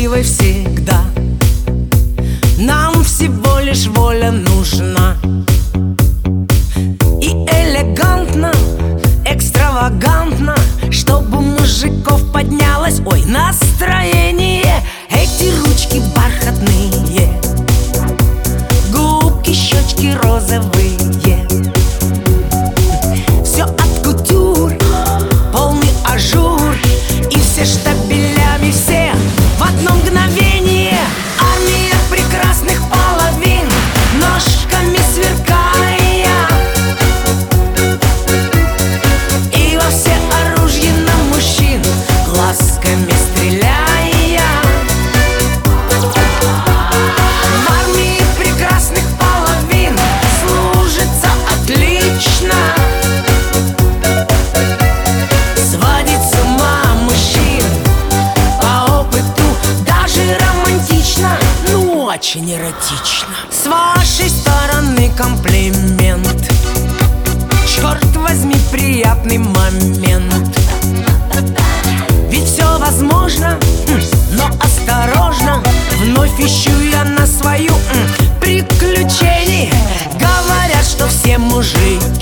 красивой всегда. Нам всего лишь воля нужна. И элегантно, экстравагантно, чтобы у мужиков поднялось, ой, настроение. Эти ручки бархатные, губки, щечки розовые, все от кутюр, полный ажур. И все штабелями, все в одно мгновение. Армия прекрасных половин, ножками сверкая, и во все оружие на мужчин глазками стреляя. В армии прекрасных половин служится отлично, сводит с ума мужчин по опыту, даже романтично, ну очень эротично. С вашей стороны комплимент, черт возьми, приятный момент. Ведь все возможно, но осторожно, вновь ищу я на свою приключений. Говорят, что все мужи